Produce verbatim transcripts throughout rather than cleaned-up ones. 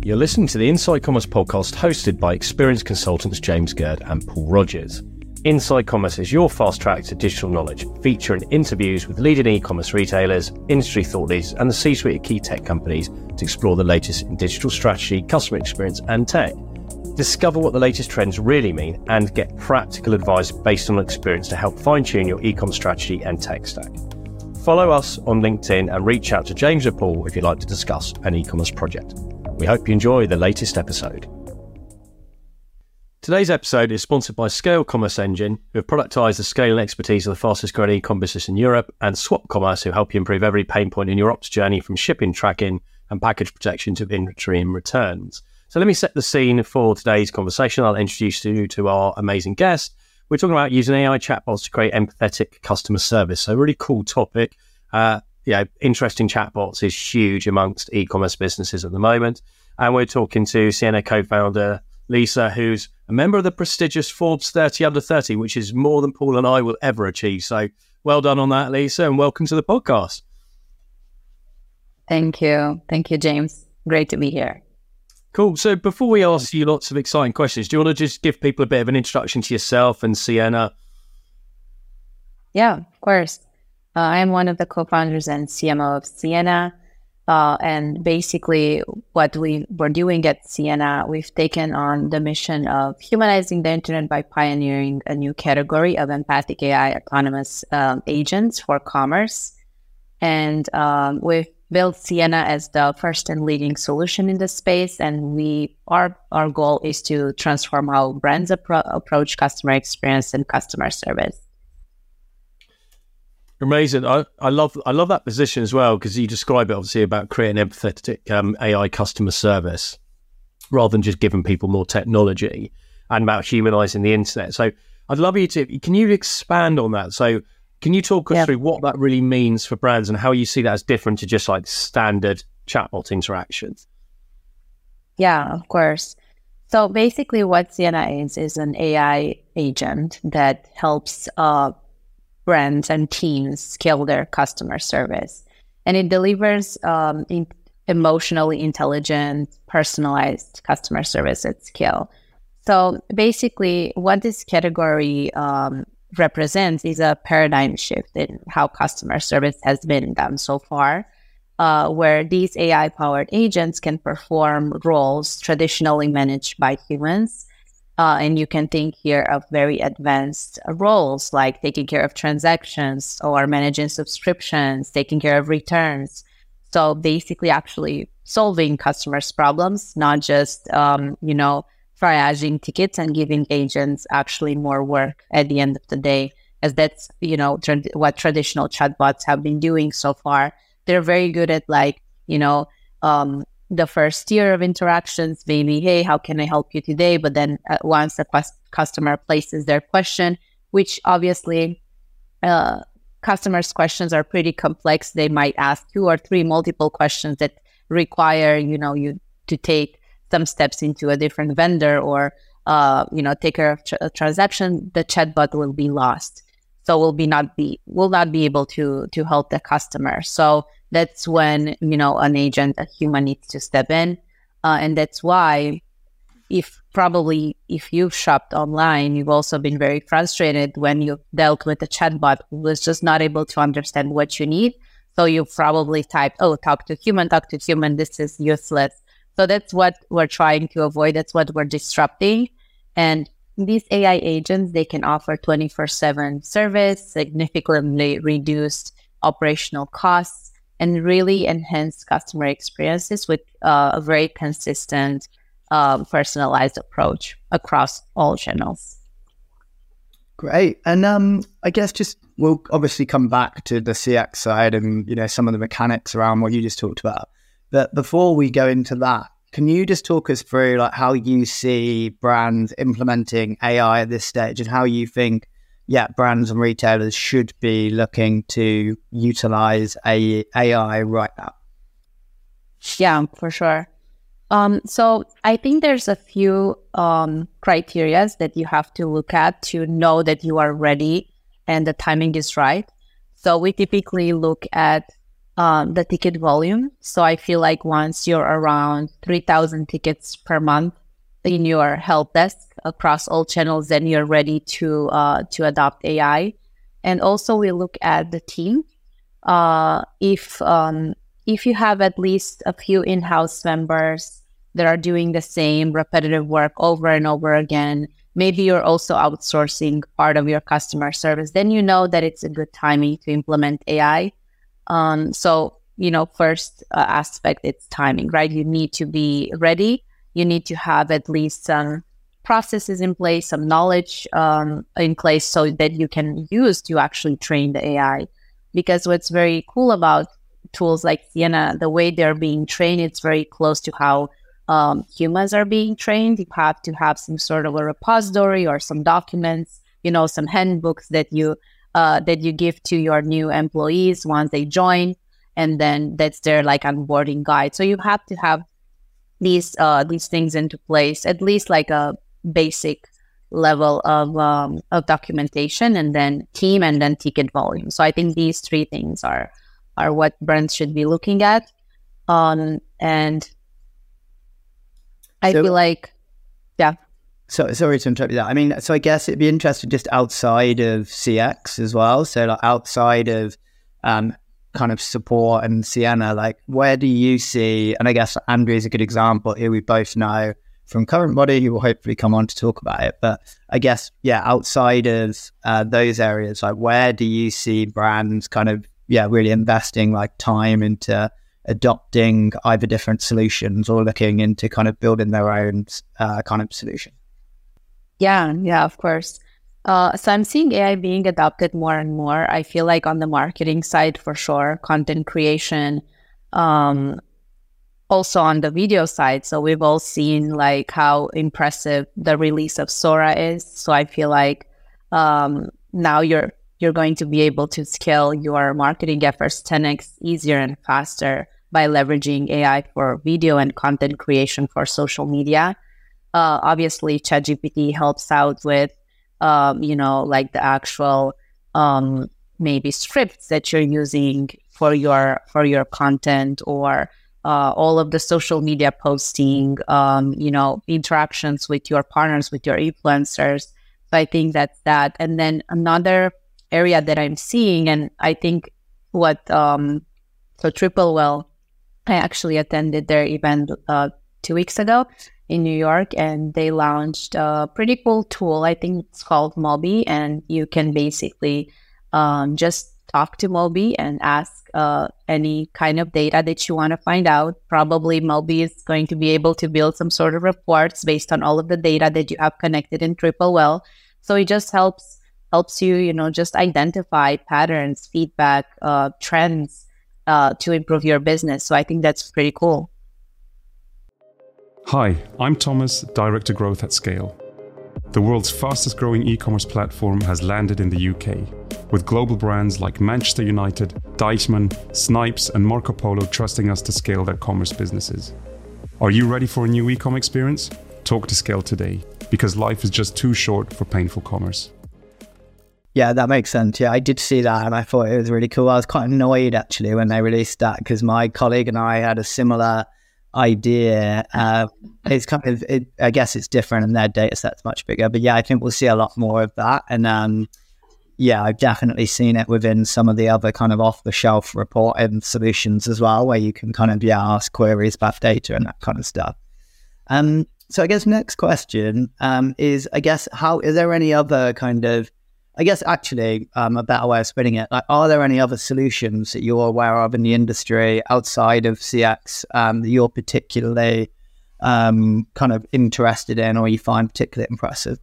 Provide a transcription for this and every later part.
You're listening to the Inside Commerce podcast hosted by experienced consultants James Gerd and Paul Rogers. Inside Commerce is your fast track to digital knowledge, featuring interviews with leading e-commerce retailers, industry thought leaders, and the C-suite of key tech companies to explore the latest in digital strategy, customer experience, and tech. Discover what the latest trends really mean and get practical advice based on experience to help fine-tune your e-commerce strategy and tech stack. Follow us on LinkedIn and reach out to James or Paul if you'd like to discuss an e-commerce project. We hope you enjoy the latest episode. Today's episode is sponsored by Scale Commerce Engine, who have productized the scale and expertise of the fastest growing e-com business in Europe, and Swap Commerce, who help you improve every pain point in your ops journey, from shipping tracking and package protection to inventory and returns. So let me set the scene for today's conversation. I'll introduce you to our amazing guest. We're talking about using A I chatbots to create empathetic customer service. So really cool topic. Uh, yeah, interesting chatbots is huge amongst e-commerce businesses at the moment. And we're talking to Ciena co-founder Lisa, who's a member of the prestigious Forbes thirty under thirty, which is more than Paul and I will ever achieve. So well done on that, Lisa, and welcome to the podcast. Thank you. Thank you, James. Great to be here. Cool. So before we ask you lots of exciting questions, do you want to just give people a bit of an introduction to yourself and Ciena? Yeah, of course. Uh, I am one of the co-founders and C M O of Ciena. Uh, and basically what we were doing at Ciena, we've taken on the mission of humanizing the internet by pioneering a new category of empathic A I autonomous um, agents for commerce. And um, we've built Ciena as the first and leading solution in this space. And we our our goal is to transform how brands appro- approach customer experience and customer service. Amazing. I, I love I love that position as well, because you describe it obviously about creating empathetic um, A I customer service rather than just giving people more technology, and about humanizing the internet. So I'd love you to, can you expand on that? So can you talk us yeah. through what that really means for brands and how you see that as different to just like standard chatbot interactions? Yeah, of course. So basically what Ciena is, is an A I agent that helps uh, brands and teams scale their customer service. And it delivers um, in emotionally intelligent, personalized customer service at scale. So basically what this category um, represents is a paradigm shift in how customer service has been done so far, uh, where these A I-powered agents can perform roles traditionally managed by humans. Uh, and you can think here of very advanced uh, roles like taking care of transactions or managing subscriptions, taking care of returns. So basically actually solving customers' problems, not just, um, you know, triaging tickets and giving agents actually more work at the end of the day, as that's, you know, tra- what traditional chatbots have been doing so far. They're very good at like, you know, um, the first year of interactions, maybe, hey, how can I help you today? But then uh, once the quest- customer places their question, which obviously uh, customers' questions are pretty complex. They might ask two or three multiple questions that require, you know, you to take some steps into a different vendor or, uh, you know, take care of tr- a transaction. The chatbot will be lost. So will be not be will not be able to to help the customer. So that's when, you know, an agent, a human needs to step in. Uh, and that's why if probably if you've shopped online, you've also been very frustrated when you've dealt with a chatbot who was just not able to understand what you need. So you've probably typed, oh, talk to human, talk to human, this is useless. So that's what we're trying to avoid. That's what we're disrupting. And these A I agents, they can offer twenty-four seven service, significantly reduced operational costs, and really enhance customer experiences with uh, a very consistent, um, personalized approach across all channels. Great. And um, I guess just we'll obviously come back to the C X side and, you know, some of the mechanics around what you just talked about. But before we go into that, can you just talk us through like how you see brands implementing A I at this stage and how you think, yeah, brands and retailers should be looking to utilize A I right now? Yeah, for sure. Um, so I think there's a few um, criteria that you have to look at to know that you are ready and the timing is right. So we typically look at um, the ticket volume. So I feel like once you're around three thousand tickets per month in your help desk across all channels, then you're ready to uh, to adopt A I. And also we look at the team. Uh, if um, if you have at least a few in-house members that are doing the same repetitive work over and over again, maybe you're also outsourcing part of your customer service, then you know that it's a good timing to implement A I. Um, so, you know, first uh, aspect, it's timing, right? You need to be ready. You need to have at least some processes in place, some knowledge um, in place so that you can use to actually train the A I. Because what's very cool about tools like Sienna, the way they're being trained, it's very close to how um, humans are being trained. You have to have some sort of a repository or some documents, you know, some handbooks that you uh, that you give to your new employees once they join, and then that's their like onboarding guide. So you have to have these uh, these things into place, at least like a basic level of um, of documentation, and then team, and then ticket volume. So I think these three things are are what brands should be looking at. Um, and I so, feel like, yeah. So sorry to interrupt you there. I mean, so I guess it'd be interesting just outside of C X as well. So like outside of um, kind of support and Sienna, like where do you see, and I guess Andrew is a good example here, we both know from Current Body, who will hopefully come on to talk about it. But I guess, yeah, outside of uh, those areas, like where do you see brands kind of, yeah, really investing like time into adopting either different solutions or looking into kind of building their own uh, kind of solution? Yeah, yeah, of course. Uh, so I'm seeing A I being adopted more and more. I feel like on the marketing side, for sure, content creation, um, also on the video side. So we've all seen like how impressive the release of Sora is. So I feel like um, now you're you're going to be able to scale your marketing efforts ten x easier and faster by leveraging A I for video and content creation for social media. Uh, obviously, ChatGPT helps out with, um, you know, like the actual um, maybe scripts that you're using for your for your content, or uh, all of the social media posting, um, you know, interactions with your partners, with your influencers. So I think that's that. And then another area that I'm seeing, and I think what um, so TripleWell, I actually attended their event uh, two weeks ago in New York, and they launched a pretty cool tool. I think it's called Moby, and you can basically um, just talk to Moby and ask uh, any kind of data that you want to find out. Probably Moby is going to be able to build some sort of reports based on all of the data that you have connected in TripleWell. So it just helps helps you, you know, just identify patterns, feedback, uh, trends uh, to improve your business. So I think that's pretty cool. Hi, I'm Thomas, Director Growth at Scale. The world's fastest growing e-commerce platform has landed in the U K, with global brands like Manchester United, Deichmann, Snipes, and Marco Polo trusting us to scale their commerce businesses. Are you ready for a new e-com experience? Talk to Scale today, because life is just too short for painful commerce. Yeah, that makes sense. Yeah, I did see that and I thought it was really cool. I was quite annoyed actually when they released that, because my colleague and I had a similar idea. Uh, it's kind of, it, I guess it's different and their data set's much bigger. But yeah, I think we'll see a lot more of that. And um, yeah, I've definitely seen it within some of the other kind of off-the-shelf reporting solutions as well, where you can kind of, yeah, ask queries about data and that kind of stuff. Um, so I guess next question um, is, I guess, how, is there any other kind of, I guess actually um, a better way of spinning it, like, are there any other solutions that you're aware of in the industry outside of C X um, that you're particularly um, kind of interested in or you find particularly impressive?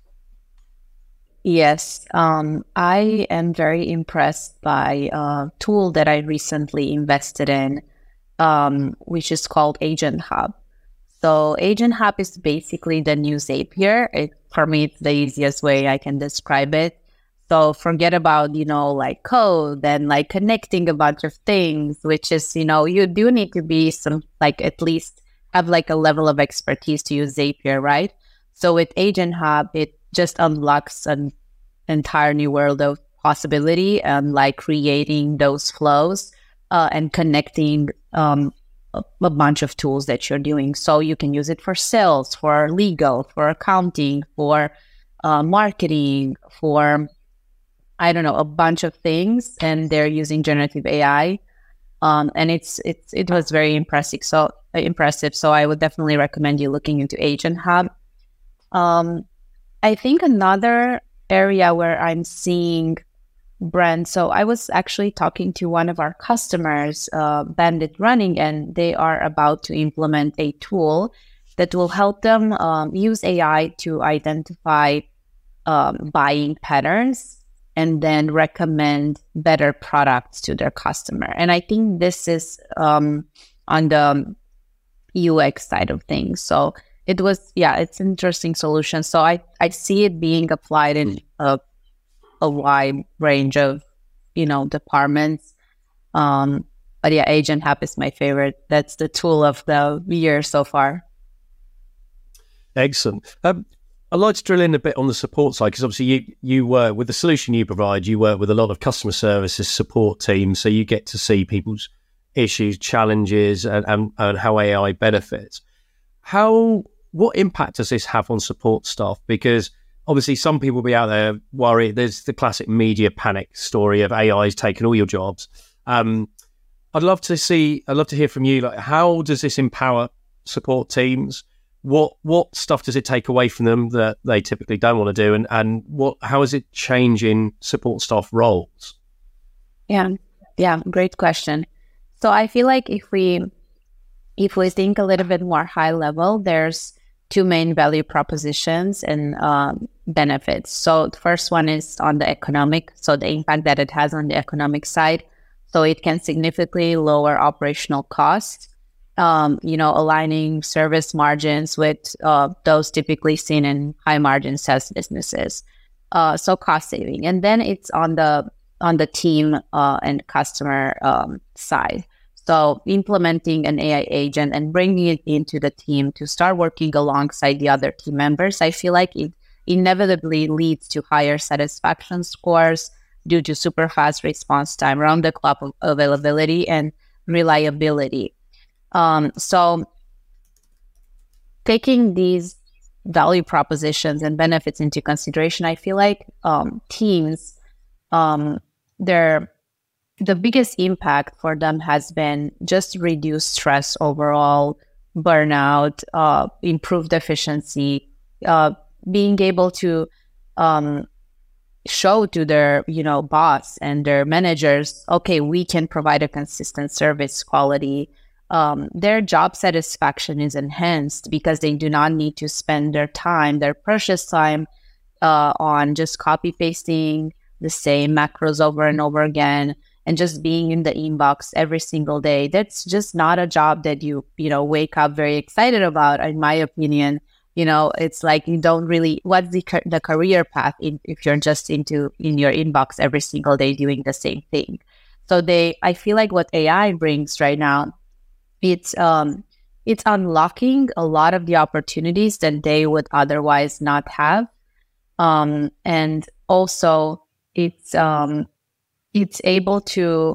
Yes, um, I am very impressed by a tool that I recently invested in, um, which is called Agent Hub. So Agent Hub is basically the new Zapier. It, for me, it's the easiest way I can describe it. So forget about, you know, like code and like connecting a bunch of things, which is, you know, you do need to be some, like at least have like a level of expertise to use Zapier, right? So with Agent Hub, it just unlocks an entire new world of possibility and like creating those flows uh, and connecting um, a, a bunch of tools that you're doing. So you can use it for sales, for legal, for accounting, for uh, marketing, for, I don't know, a bunch of things. And they're using generative A I. Um, and it's it's it was very impressive. So uh, impressive. So I would definitely recommend you looking into Agent Hub. Um, I think another area where I'm seeing brands. So I was actually talking to one of our customers, uh, Bandit Running, and they are about to implement a tool that will help them um, use A I to identify um, buying patterns and then recommend better products to their customer. And I think this is um, on the U X side of things. So it was, yeah, it's an interesting solution. So I, I see it being applied in a, a wide range of, you know, departments. Um, but yeah, Agent Hub is my favorite. That's the tool of the year so far. Excellent. Um, I'd like to drill in a bit on the support side, because obviously you, you work with the solution you provide, you work with a lot of customer services support teams, so you get to see people's issues, challenges, and, and, and how A I benefits. How, what impact does this have on support staff? Because obviously some people will be out there worried. There's the classic media panic story of A I's taken all your jobs. Um, I'd love to see, I'd love to hear from you, like, how does this empower support teams? What what stuff does it take away from them that they typically don't want to do, and and what how is it changing support staff roles? Yeah, yeah, great question. So I feel like if we if we think a little bit more high level, there's two main value propositions and um, benefits. So the first one is on the economic, so the impact that it has on the economic side. So it can significantly lower operational costs. Um, you know, aligning service margins with uh, those typically seen in high margin SaaS businesses. Uh, so cost saving, and then it's on the on the team uh, and customer um, side. So implementing an A I agent and bringing it into the team to start working alongside the other team members, I feel like it inevitably leads to higher satisfaction scores due to super fast response time, round the clock availability, and reliability. Um, so taking these value propositions and benefits into consideration, I feel like um, teams, um, their the biggest impact for them has been just reduce stress overall, burnout, uh, improved efficiency, uh, being able to um, show to their, you know, boss and their managers, okay, we can provide a consistent service quality. Um, their job satisfaction is enhanced because they do not need to spend their time, their precious time, uh, on just copy pasting the same macros over and over again, and just being in the inbox every single day. That's just not a job that you, you know, wake up very excited about, in my opinion. You know, it's like you don't really, what's the the career path in, if you're just into in your inbox every single day doing the same thing? So they, I feel like what A I brings right now, it's um it's unlocking a lot of the opportunities that they would otherwise not have, um and also it's um it's able to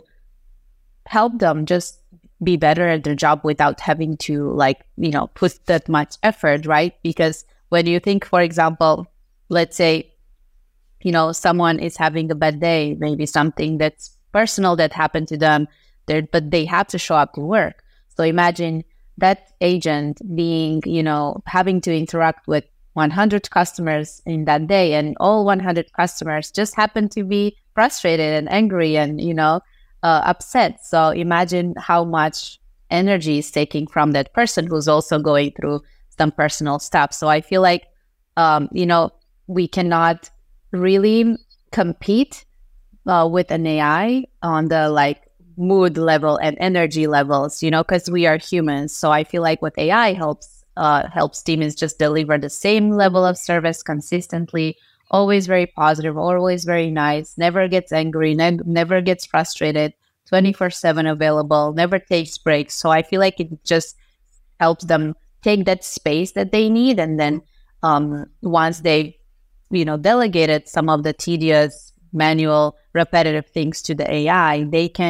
help them just be better at their job without having to, like, you know, put that much effort, right? Because when you think, for example, let's say, you know, someone is having a bad day, maybe something that's personal that happened to them, there, but they have to show up to work. So imagine that agent being, you know, having to interact with one hundred customers in that day, and all one hundred customers just happen to be frustrated and angry and, you know, uh, upset. So imagine how much energy is taking from that person who's also going through some personal stuff. So I feel like, um, you know, we cannot really compete uh, with an A I on the, like, mood level and energy levels, you know, because we are humans. So I feel like what A I helps uh, helps teams just deliver the same level of service consistently, always very positive, always very nice, never gets angry, ne- never gets frustrated, twenty-four seven available, never takes breaks. So I feel like it just helps them take that space that they need. And then um, once they, you know, delegated some of the tedious, manual, repetitive things to the A I, they can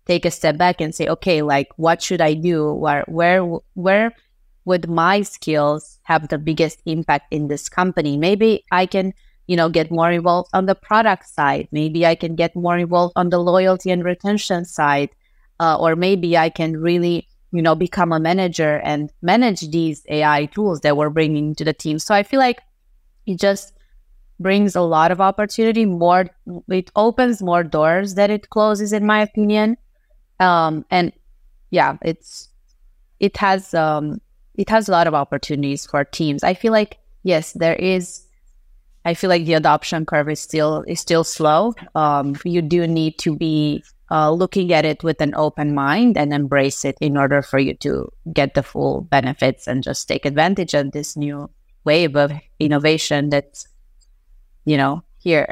take a step back and say, okay, like, what should I do? Where, where, where would my skills have the biggest impact in this company? Maybe I can, you know, get more involved on the product side. Maybe I can get more involved on the loyalty and retention side. Uh, or maybe I can really, you know, become a manager and manage these A I tools that we're bringing to the team. So I feel like it just brings a lot of opportunity. More, it opens more doors that it closes, in my opinion. Um, and yeah, it's it has um, it has a lot of opportunities for teams. I feel like yes, there is. I feel like the adoption curve is still is still slow. Um, you do need to be uh, looking at it with an open mind and embrace it in order for you to get the full benefits and just take advantage of this new wave of innovation that's, you know, here.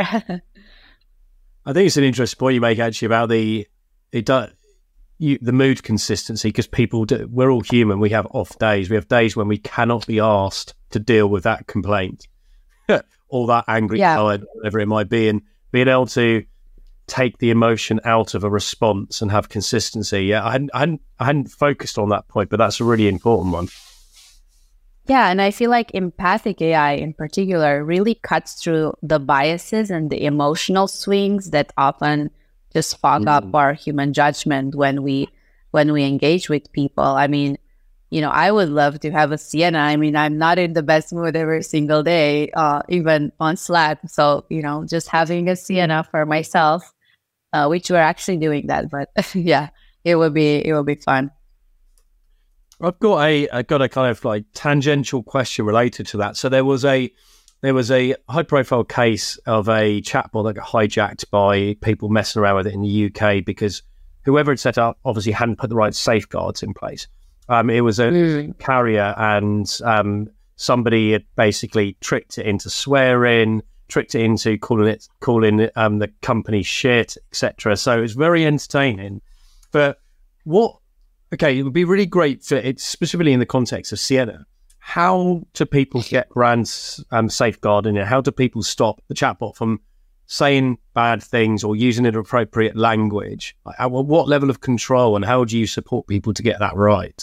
I think it's an interesting point you make actually about the it does you, the mood consistency, because people do, we're all human. We have off days. We have days when we cannot be asked to deal with that complaint or that angry yeah. client, whatever it might be, and being able to take the emotion out of a response and have consistency. Yeah, I hadn't, I hadn't, I hadn't focused on that point, but that's a really important one. Yeah, and I feel like empathic A I in particular really cuts through the biases and the emotional swings that often just fog mm. up our human judgment when we when we engage with people. I mean, you know, I would love to have a Sienna. I mean, I'm not in the best mood every single day, uh, even on Slack. So, you know, just having a Sienna for myself, uh, which we're actually doing that. But yeah, it would be it would be fun. I've got a I got a kind of like tangential question related to that. So there was a there was a high profile case of a chatbot that got hijacked by people messing around with it in the U K because whoever had set up obviously hadn't put the right safeguards in place. Um, it was a mm. carrier, and um, somebody had basically tricked it into swearing, tricked it into calling it calling it, um, the company shit, et cetera. So it was very entertaining. But what? Okay, it would be really great for it, specifically in the context of Sienna. How do people get brands um, safeguarding it? How do people stop the chatbot from saying bad things or using inappropriate language? At what level of control, and how do you support people to get that right?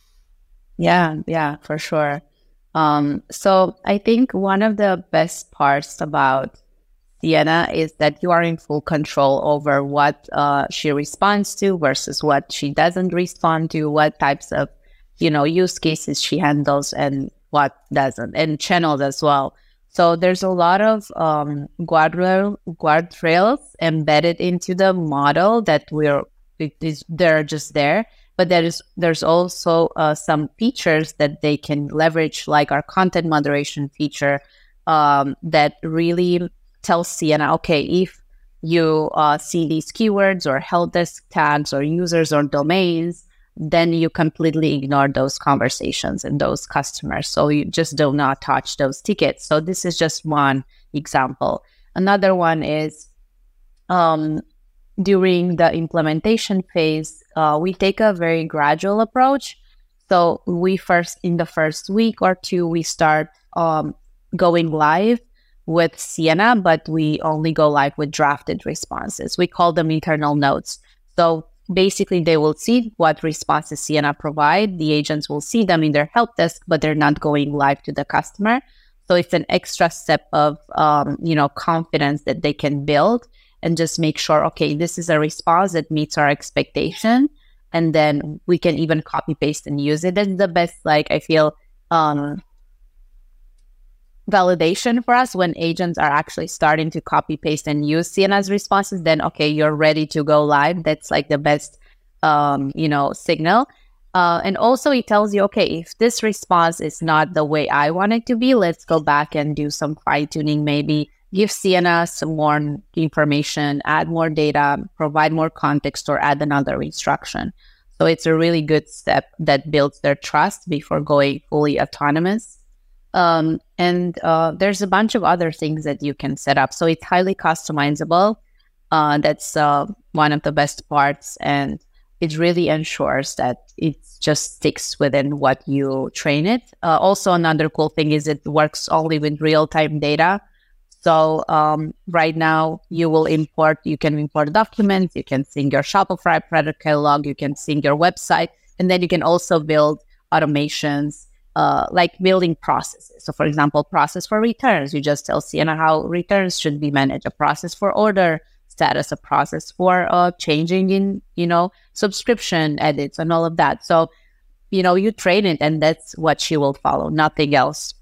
Yeah, yeah, for sure. Um, so I think one of the best parts about Sienna is that you are in full control over what uh, she responds to versus what she doesn't respond to, what types of, you know, use cases she handles and what doesn't, and channels as well. So there's a lot of um, guardrail, guardrails embedded into the model that we're, it is, they're just there. But there is there's also uh, some features that they can leverage, like our content moderation feature um, that really tells Sienna, okay, if you uh, see these keywords or help desk tags or users or domains, then you completely ignore those conversations and those customers. So you just do not touch those tickets. So this is just one example. Another one is um, during the implementation phase, uh, we take a very gradual approach. So we first, in the first week or two, we start um, going live with Sienna, but we only go live with drafted responses. We call them internal notes. So basically, they will see what responses Sienna provide. The agents will see them in their help desk, but they're not going live to the customer. So it's an extra step of, um, you know, confidence that they can build and just make sure, okay, this is a response that meets our expectation. And then we can even copy paste and use it. That's the best, like, I feel, um, validation for us when agents are actually starting to copy paste and use Sienna's responses. Then, okay, you're ready to go live. That's like the best, um, you know, signal. Uh, and also it tells you, okay, if this response is not the way I want it to be, let's go back and do some fine tuning, maybe give Sienna some more information, add more data, provide more context, or add another instruction. So it's a really good step that builds their trust before going fully autonomous. Um, and uh, there's a bunch of other things that you can set up. So it's highly customizable. Uh, that's uh, one of the best parts. And it really ensures that it just sticks within what you train it. Uh, also, another cool thing is it works only with real-time data. So um, right now you will import, you can import documents, you can sync your Shopify product catalog, you can sync your website, and then you can also build automations uh, like building processes. So for example, process for returns, you just tell Sienna how returns should be managed, a process for order status, a process for uh, changing in, you know, subscription edits and all of that. So, you know, you train it and that's what she will follow, nothing else.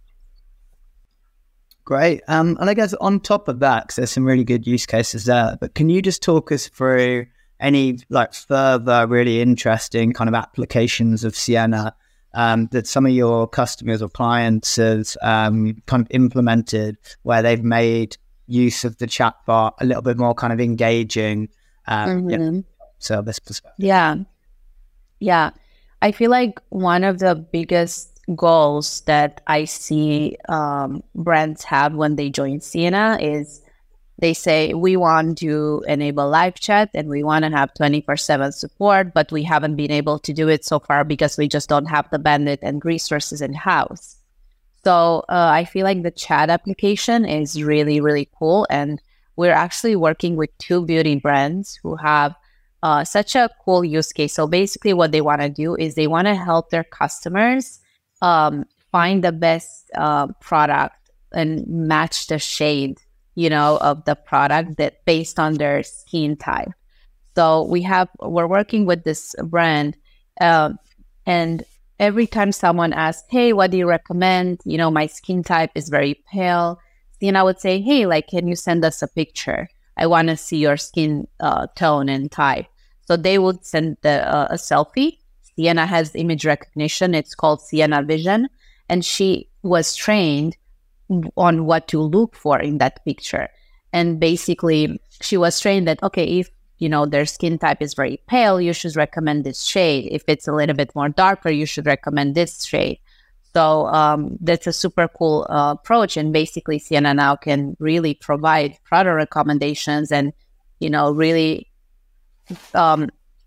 Great. Um, and I guess on top of that, because there's some really good use cases there, but can you just talk us through any like further really interesting kind of applications of Sienna um, that some of your customers or clients have um, kind of implemented where they've made use of the chatbot a little bit more kind of engaging um, Mm-hmm. you know, service perspective? Yeah. Yeah. I feel like one of the biggest goals that I see um, brands have when they join Sienna is they say, we want to enable live chat and we want to have twenty-four seven support, but we haven't been able to do it so far because we just don't have the bandwidth and resources in-house. So uh, I feel like the chat application is really, really cool. And we're actually working with two beauty brands who have uh, such a cool use case. So basically what they want to do is they want to help their customers um, find the best uh, product and match the shade, you know, of the product that based on their skin type. So we have, we're working with this brand uh, and every time someone asks, hey, what do you recommend? You know, my skin type is very pale. Then I would say, hey, like, can you send us a picture? I want to see your skin uh, tone and type. So they would send the, uh, a selfie. Sienna has image recognition. It's called Sienna Vision. And she was trained on what to look for in that picture. And basically, she was trained that, okay, if you know, their skin type is very pale, you should recommend this shade. If it's a little bit more darker, you should recommend this shade. So um, that's a super cool uh, approach. And basically, Sienna now can really provide product recommendations and, you know, really um,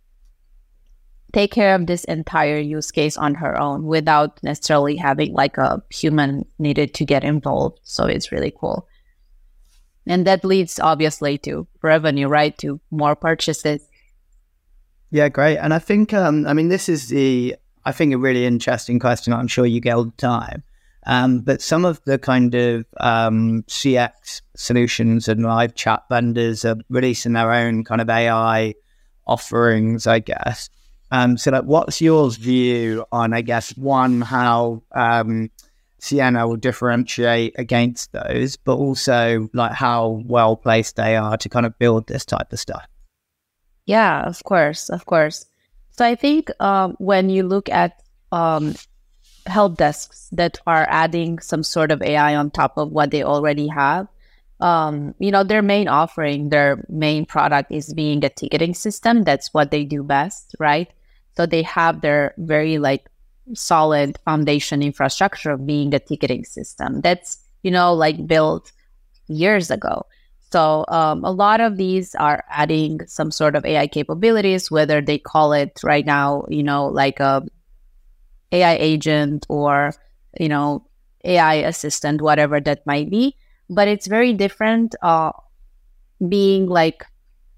take care of this entire use case on her own without necessarily having like a human needed to get involved. So it's really cool. And that leads obviously to revenue, right? To more purchases. Yeah, great. And I think, um, I mean, this is the, I think a really interesting question I'm sure you get all the time. Um, but some of the kind of um, C X solutions and live chat vendors are releasing their own kind of A I offerings, I guess. Um, so like, what's your view on, I guess, one, how um, Sienna will differentiate against those, but also like how well placed they are to kind of build this type of stuff? Yeah, of course, of course. So I think um, when you look at um, help desks that are adding some sort of A I on top of what they already have, um, you know, their main offering, their main product is being a ticketing system. That's what they do best, right? So they have their very like solid foundation infrastructure of being a ticketing system that's, you know, like built years ago. So um, a lot of these are adding some sort of A I capabilities, whether they call it right now, you know, like a A I agent or, you know, A I assistant, whatever that might be. But it's very different uh, being like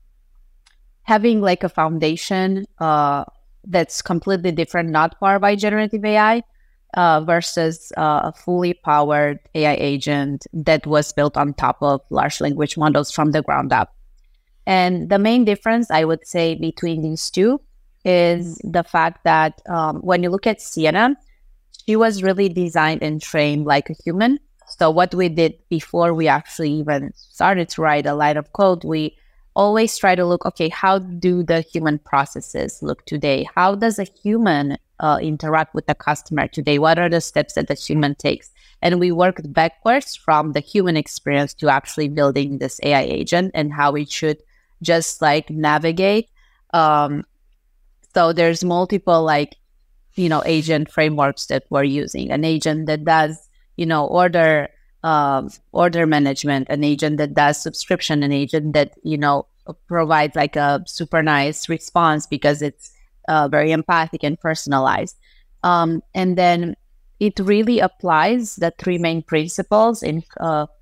having like a foundation uh, that's completely different, not powered by generative A I, uh, versus uh, a fully powered A I agent that was built on top of large language models from the ground up. And the main difference, I would say, between these two is the fact that um, when you look at Sienna, she was really designed and trained like a human. So what we did before we actually even started to write a line of code, we always try to look, okay, how do the human processes look today? How does a human uh, interact with the customer today? What are the steps that the human takes? And we worked backwards from the human experience to actually building this A I agent and how it should just like navigate. Um, so there's multiple like, you know, agent frameworks that we're using. An agent that does, you know, order Um, order management, an agent that does subscription, an agent that, you know, provides like a super nice response because it's uh, very empathic and personalized. Um, and then it really applies the three main principles in uh,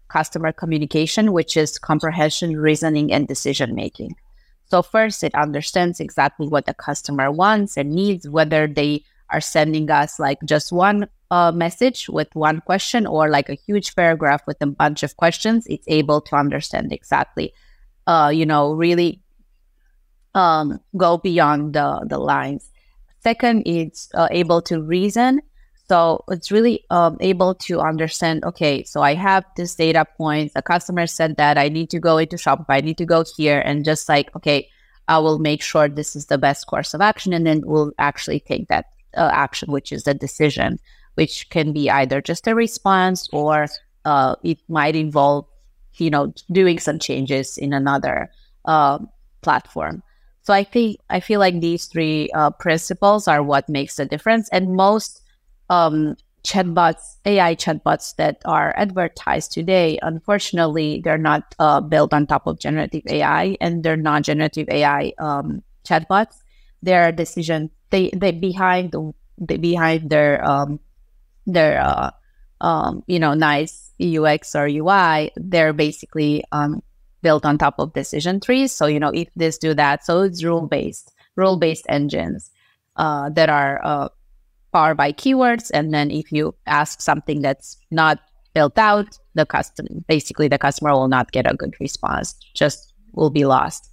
customer communication, which is comprehension, reasoning, and decision making. So first, it understands exactly what the customer wants and needs, whether they are sending us like just one uh, message with one question or like a huge paragraph with a bunch of questions. It's able to understand exactly, uh, you know, really um, go beyond the, the lines. Second, it's uh, able to reason. So it's really um, able to understand, okay, so I have this data point, the customer said that I need to go into Shopify, I need to go here, and just like, okay, I will make sure this is the best course of action, and then we'll actually take that uh, action, which is the decision, which can be either just a response or uh, it might involve, you know, doing some changes in another uh, platform. So I think, I feel like these three uh, principles are what makes the difference, and most Um, chatbots, A I chatbots that are advertised today, unfortunately, they're not uh, built on top of generative A I, and they're not generative A I um, chatbots. They're decision they they behind the they behind their um, their uh, um, you know nice U X or U I. They're basically um, built on top of decision trees. So you know if this do that, so it's rule based rule based engines uh, that are uh, powered by keywords, and then if you ask something that's not built out, the customer basically the customer will not get a good response, just will be lost.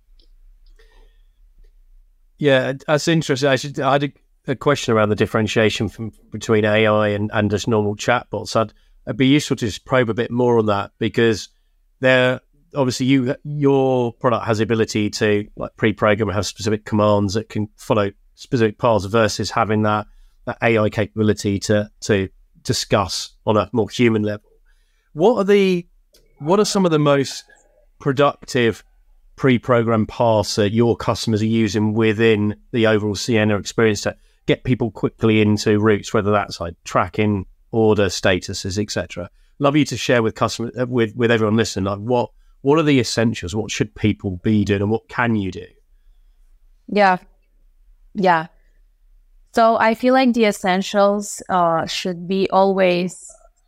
Yeah, that's interesting. I, should, I had a, a question around the differentiation from, between A I and, and just normal chatbots. I'd, it'd be useful to just probe a bit more on that, because they're obviously you your product has the ability to like pre-program and have specific commands that can follow specific paths versus having that that A I capability to to discuss on a more human level. What are the what are some of the most productive pre-programmed paths that your customers are using within the overall Ciena experience to get people quickly into routes, whether that's like tracking, order statuses, et cetera? Love you to share with customers with with everyone listening, like what what are the essentials? What should people be doing, and what can you do? Yeah, yeah. So I feel like the essentials uh, should be always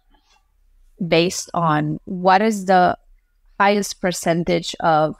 based on what is the highest percentage of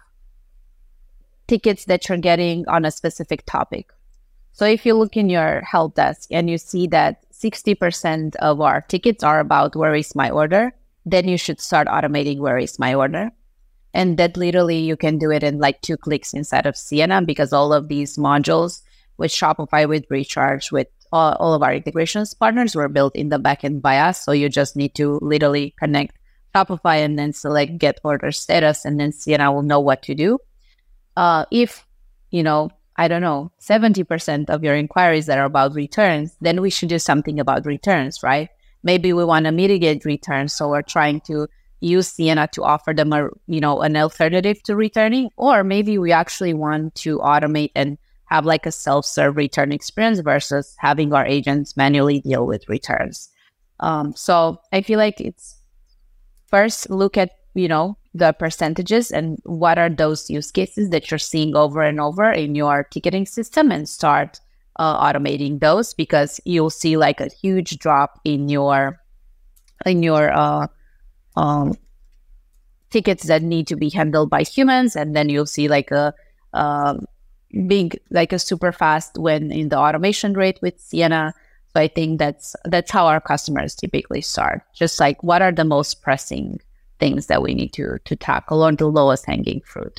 tickets that you're getting on a specific topic. So if you look in your help desk and you see that sixty percent of our tickets are about where is my order, then you should start automating where is my order. And that literally you can do it in like two clicks inside of Ciena, because all of these modules with Shopify, with Recharge, with all, all of our integrations partners were built in the backend by us. So you just need to literally connect Shopify and then select get order status, and then Ciena will know what to do. Uh, if, you know, I don't know, seventy percent of your inquiries that are about returns, then we should do something about returns, right? Maybe we want to mitigate returns. So we're trying to use Ciena to offer them a, you know, an alternative to returning, or maybe we actually want to automate and have like a self-serve return experience versus having our agents manually deal with returns. Um, so I feel like it's first look at, you know, the percentages and what are those use cases that you're seeing over and over in your ticketing system, and start uh, automating those, because you'll see like a huge drop in your in your uh, um, tickets that need to be handled by humans, and then you'll see like a um, big, like a super fast win in the automation rate with Ciena. So I think that's that's how our customers typically start. Just like, what are the most pressing things that we need to to tackle, or the lowest hanging fruit?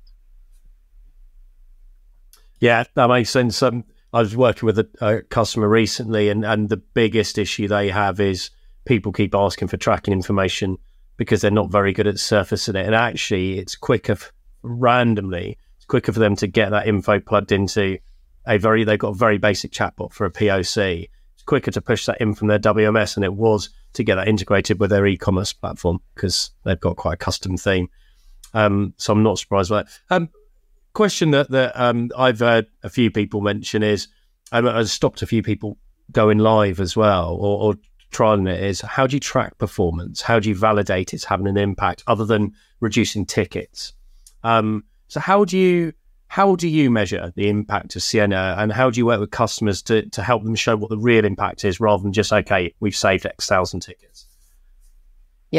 Yeah, that makes sense. Um, I was working with a, a customer recently, and, and the biggest issue they have is people keep asking for tracking information because they're not very good at surfacing it. And actually, it's quicker f- randomly. quicker for them to get that info plugged into a very, they've got a very basic chatbot for a P O C. It's quicker to push that in from their W M S than it was to get that integrated with their e-commerce platform, because they've got quite a custom theme. Um, so I'm not surprised by that. Um, question that, that um, I've heard a few people mention is, um, I've stopped a few people going live as well, or, or trialing it, is how do you track performance? How do you validate it's having an impact other than reducing tickets? Um, So how do you how do you measure the impact of Ciena, and how do you work with customers to, to help them show what the real impact is, rather than just, okay, we've saved X thousand tickets? Yeah,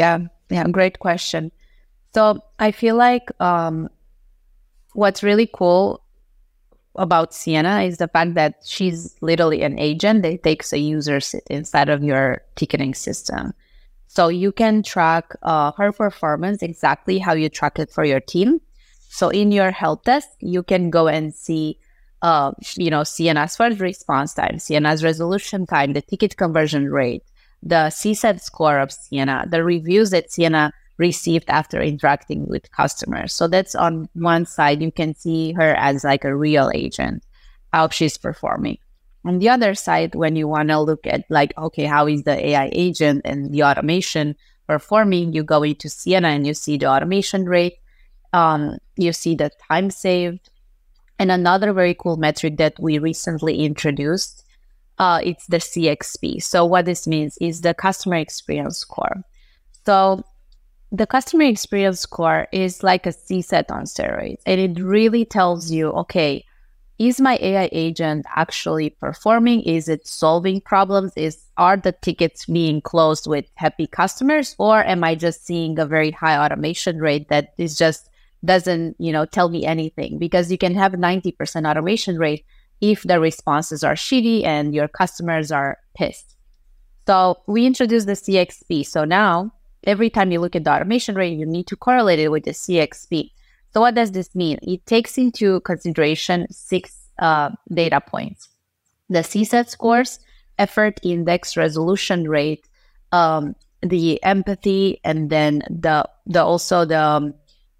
Yeah, great question. So I feel like um, what's really cool about Sienna is the fact that she's literally an agent that takes a user seat inside of your ticketing system. So you can track uh, her performance exactly how you track it for your team. So in your help desk, you can go and see, uh, you know, Sienna's first response time, Sienna's resolution time, the ticket conversion rate, the C SAT score of Sienna, the reviews that Sienna received after interacting with customers. So that's on one side. You can see her as like a real agent, how she's performing. On the other side, when you want to look at like, okay, how is the A I agent and the automation performing, you go into Sienna and you see the automation rate, um, you see the time saved. And another very cool metric that we recently introduced, uh, it's the C X P. So what this means is the customer experience score. So the customer experience score is like a C SAT on steroids, and it really tells you, okay, is my A I agent actually performing? Is it solving problems? Is are the tickets being closed with happy customers, or am I just seeing a very high automation rate that is just doesn't, you know, tell me anything? Because you can have ninety percent automation rate if the responses are shitty and your customers are pissed. So we introduced the C X P. So now every time you look at the automation rate, you need to correlate it with the C X P. So what does this mean? It takes into consideration six uh, data points: the C SAT scores, effort index, resolution rate, um, the empathy, and then the the also the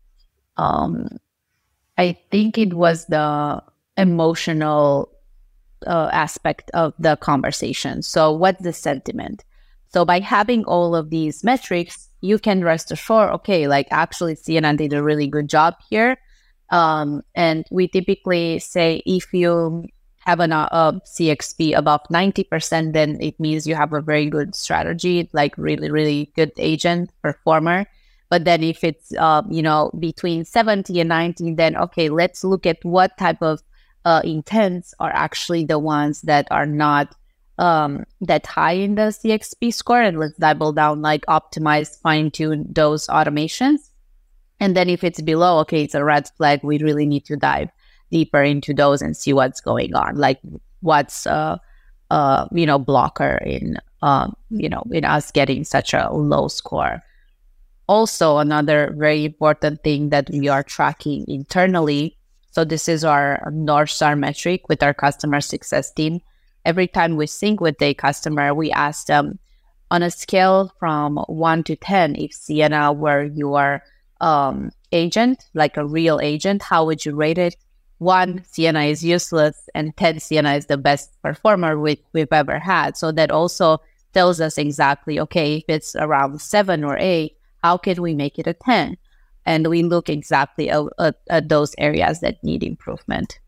um, I think it was the emotional uh, aspect of the conversation. So what's the sentiment? So by having all of these metrics, you can rest assured, okay, like actually Sienna did a really good job here. Um, and we typically say if you have an, a C X P above ninety percent, then it means you have a very good strategy, like really, really good agent performer. But then if it's, uh, you know, between seventy and ninety, then okay, let's look at what type of uh, intents are actually the ones that are not um, that high in the C X P score, and let's double down, like optimize, fine tune those automations. And then if it's below, okay, it's a red flag. We really need to dive deeper into those and see what's going on, like what's uh, uh, you know, blocker in uh, you know, in us getting such a low score. Also, another very important thing that we are tracking internally. So this is our North Star metric with our customer success team. Every time we sync with a customer, we ask them on a scale from one to ten, if Sienna were your um, agent, like a real agent, how would you rate it? One, Sienna is useless, and ten, Sienna is the best performer we, we've ever had. So that also tells us exactly, okay, if it's around seven or eight, how can we make it a ten? And we look exactly at, at, at those areas that need improvement.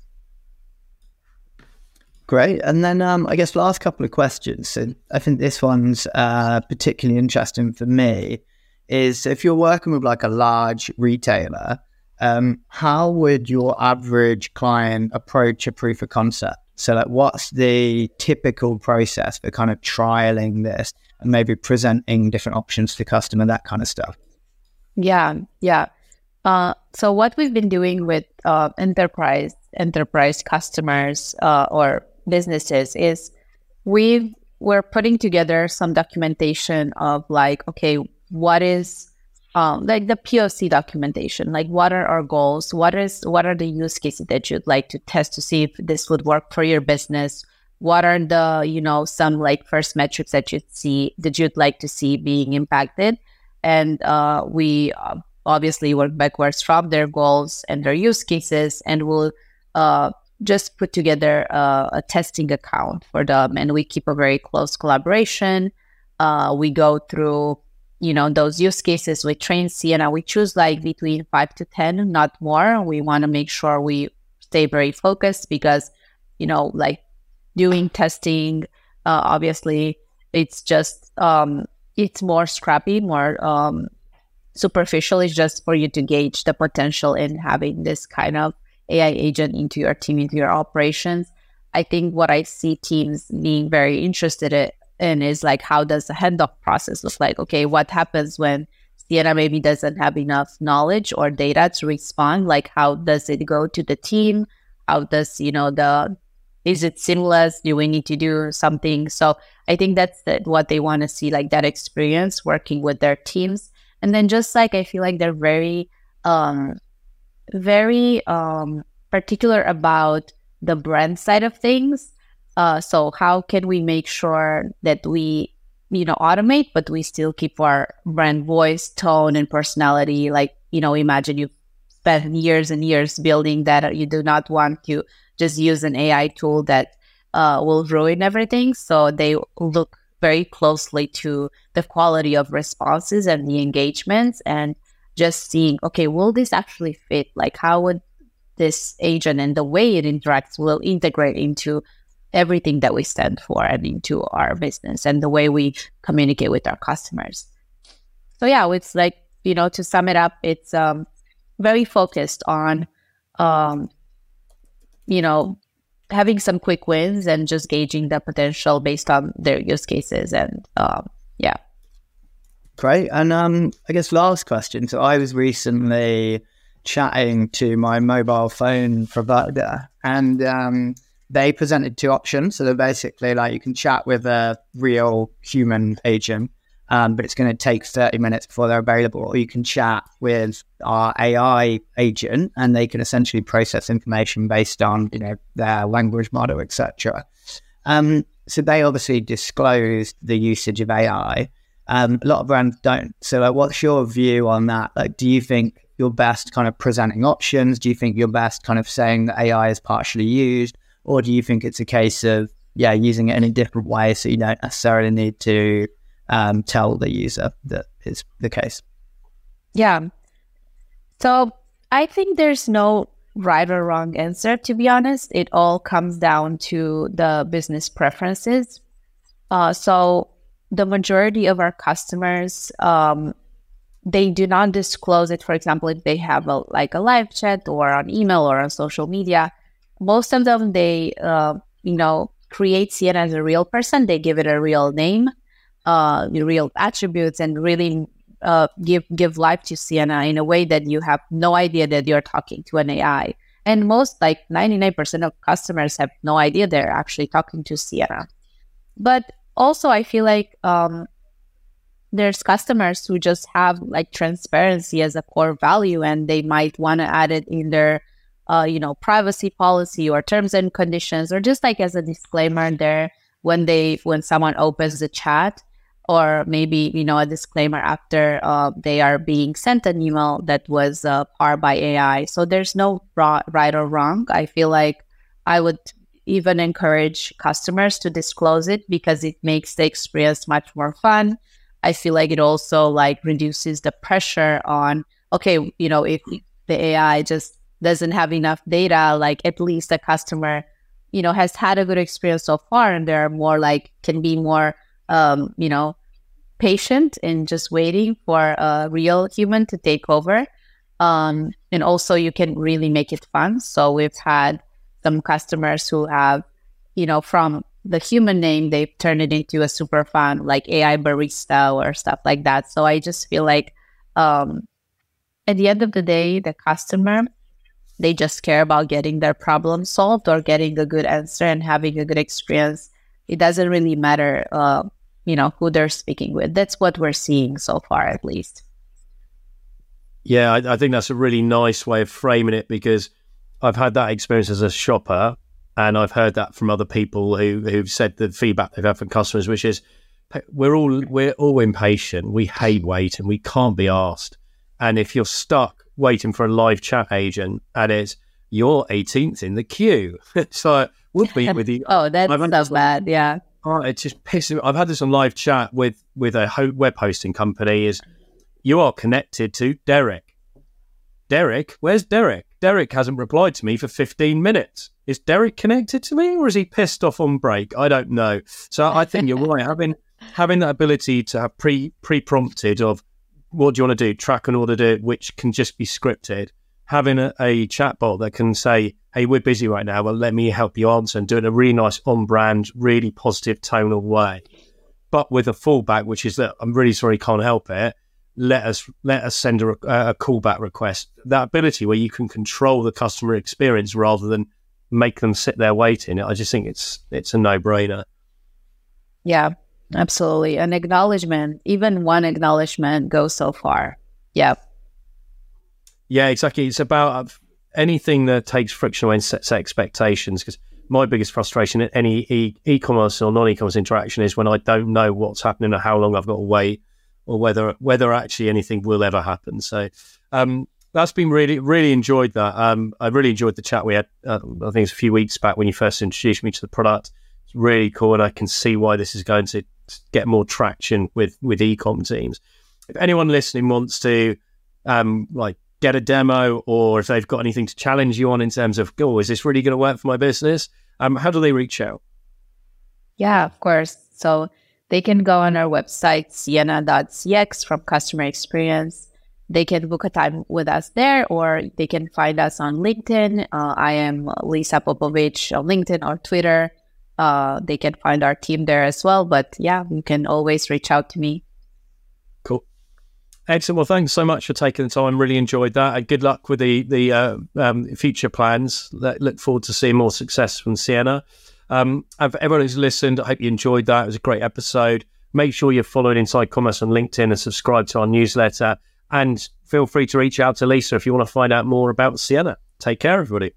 Great. And then um, I guess last couple of questions, and I think this one's uh, particularly interesting for me, is if you're working with like a large retailer, um, how would your average client approach a proof of concept? So like what's the typical process for kind of trialing this and maybe presenting different options to the customer, that kind of stuff? Yeah, yeah. Uh, so what we've been doing with uh, enterprise enterprise customers uh, or businesses is we've we're putting together some documentation of like, okay, what is um, like the P O C documentation, like what are our goals, what is what are the use cases that you'd like to test to see if this would work for your business, what are the, you know, some like first metrics that you'd see that you'd like to see being impacted. And uh, we uh, obviously work backwards from their goals and their use cases, and we'll uh, just put together uh, a testing account for them. And we keep a very close collaboration. Uh, we go through, you know, those use cases. We train Sienna. We choose like between five to ten, not more. We want to make sure we stay very focused because, you know, like doing testing, uh, obviously, it's just... Um, it's more scrappy, more um, superficial. It's just for you to gauge the potential in having this kind of A I agent into your team, into your operations. I think what I see teams being very interested in is like, how does the handoff process look like? Okay, what happens when Sienna maybe doesn't have enough knowledge or data to respond? Like, how does it go to the team? How does, you know, the, is it seamless? Do we need to do something? So I think that's the, what they want to see, like that experience working with their teams. And then just like, I feel like they're very, um, very um, particular about the brand side of things. Uh, so how can we make sure that we, you know, automate, but we still keep our brand voice, tone, and personality? Like, you know, imagine you spent years and years building that. You do not want to just use an A I tool that uh, will ruin everything. So they look very closely to the quality of responses and the engagements, and just seeing, okay, will this actually fit? Like, how would this agent and the way it interacts will integrate into everything that we stand for and into our business and the way we communicate with our customers. So yeah, it's like, you know, to sum it up, it's um, very focused on, um, you know, having some quick wins and just gauging the potential based on their use cases. And um, yeah. Great. And um, I guess last question. So I was recently chatting to my mobile phone provider, and um, they presented two options. So they're basically like, you can chat with a real human agent, um, but it's going to take thirty minutes before they're available. Or you can chat with our A I agent, and they can essentially process information based on, you know, their language model, et cetera. Um, so they obviously disclosed the usage of A I. Um, a lot of brands don't. So like, what's your view on that? Like, do you think you're best kind of presenting options? Do you think you're best kind of saying that A I is partially used? Or do you think it's a case of, yeah, using it in a different way so you don't necessarily need to um, tell the user that is the case? Yeah. So I think there's no right or wrong answer, to be honest. It all comes down to the business preferences. Uh, so the majority of our customers, um, they do not disclose it. For example, if they have a, like a live chat or on email or on social media, most of them, they, uh, you know, create Sienna as a real person. They give it a real name, uh, real attributes, and really uh, give give life to Sienna in a way that you have no idea that you're talking to an A I. And most, like ninety-nine percent of customers have no idea they're actually talking to Sienna. But also, I feel like um, there's customers who just have like transparency as a core value, and they might want to add it in their, uh, you know, privacy policy or terms and conditions, or just like as a disclaimer there when they when someone opens the chat, or maybe, you know, a disclaimer after uh, they are being sent an email that was uh, powered by A I. So there's no ra- right or wrong. I feel like I would even encourage customers to disclose it because it makes the experience much more fun. I feel like it also like reduces the pressure on, okay, you know, if the A I just doesn't have enough data, like at least the customer, you know, has had a good experience so far, and they're more like, can be more, um, you know, patient and just waiting for a real human to take over. Um, and also you can really make it fun. So we've had some customers who have, you know, from the human name, they've turned it into a super fun, like A I barista or stuff like that. So I just feel like um, at the end of the day, the customer, they just care about getting their problem solved or getting a good answer and having a good experience. It doesn't really matter, uh, you know, who they're speaking with. That's what we're seeing so far, at least. Yeah, I, I think that's a really nice way of framing it, because I've had that experience as a shopper, and I've heard that from other people who, who've said the feedback they've had from customers, which is we're all we're all impatient. We hate waiting. We can't be asked. And if you're stuck waiting for a live chat agent and it's you're eighteenth in the queue, so we'll be with you. Oh, that's so bad. Yeah. Oh, it just pisses me. I've had this on live chat with with a ho- web hosting company. Is you are connected to Derek. Derek, where's Derek? Derek hasn't replied to me for fifteen minutes. Is Derek connected to me, or is he pissed off on break? I don't know. So I think you're right. Having having that ability to have pre pre prompted of what do you want to do, track and order it, which can just be scripted. Having a, a chatbot that can say, "Hey, we're busy right now. Well, let me help you answer," and do it in a really nice on brand, really positive tonal way. but with a fallback, which is that I'm really sorry, can't help it. Let us let us send a, a callback request. That ability where you can control the customer experience rather than make them sit there waiting. I just think it's it's a no-brainer. Yeah, absolutely. An acknowledgement, even one acknowledgement goes so far. Yeah. Yeah, exactly. It's about anything that takes friction away and sets expectations, because my biggest frustration in any e- e-commerce or non-e-commerce interaction is when I don't know what's happening or how long I've got to wait, or whether whether actually anything will ever happen. So um, that's been really, really enjoyed that. Um, I really enjoyed the chat we had, uh, I think it's a few weeks back when you first introduced me to the product. It's really cool, and I can see why this is going to get more traction with, with e-com teams. If anyone listening wants to um, like get a demo, or if they've got anything to challenge you on in terms of, oh, is this really going to work for my business? Um, how do they reach out? Yeah, of course. So they can go on our website, sienna dot c x from customer experience. They can book a time with us there, or they can find us on LinkedIn. Uh, I am Lisa Popovic on LinkedIn or Twitter. Uh, they can find our team there as well. But yeah, you can always reach out to me. Cool. Excellent. Well, thanks so much for taking the time. Really enjoyed that. And good luck with the the uh, um, future plans. Look forward to seeing more success from Sienna. Um, and for everyone who's listened, I hope you enjoyed that. It was a great episode. Make sure you're following Inside Commerce on LinkedIn and subscribe to our newsletter. And feel free to reach out to Lisa if you want to find out more about Sienna. Take care, everybody.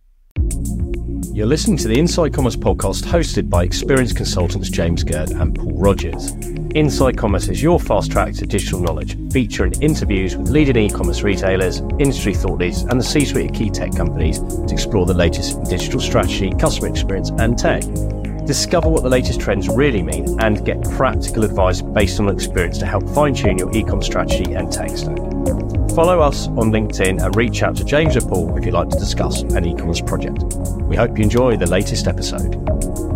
You're listening to the Inside Commerce podcast, hosted by experienced consultants James Gerd and Paul Rogers. Inside Commerce is your fast track to digital knowledge, featuring interviews with leading e-commerce retailers, industry thought leaders, and the C-suite of key tech companies to explore the latest in digital strategy, customer experience, and tech. Discover what the latest trends really mean and get practical advice based on experience to help fine-tune your e-com strategy and tech stack. Follow us on LinkedIn and reach out to James or Paul if you'd like to discuss an e-commerce project. We hope you enjoy the latest episode.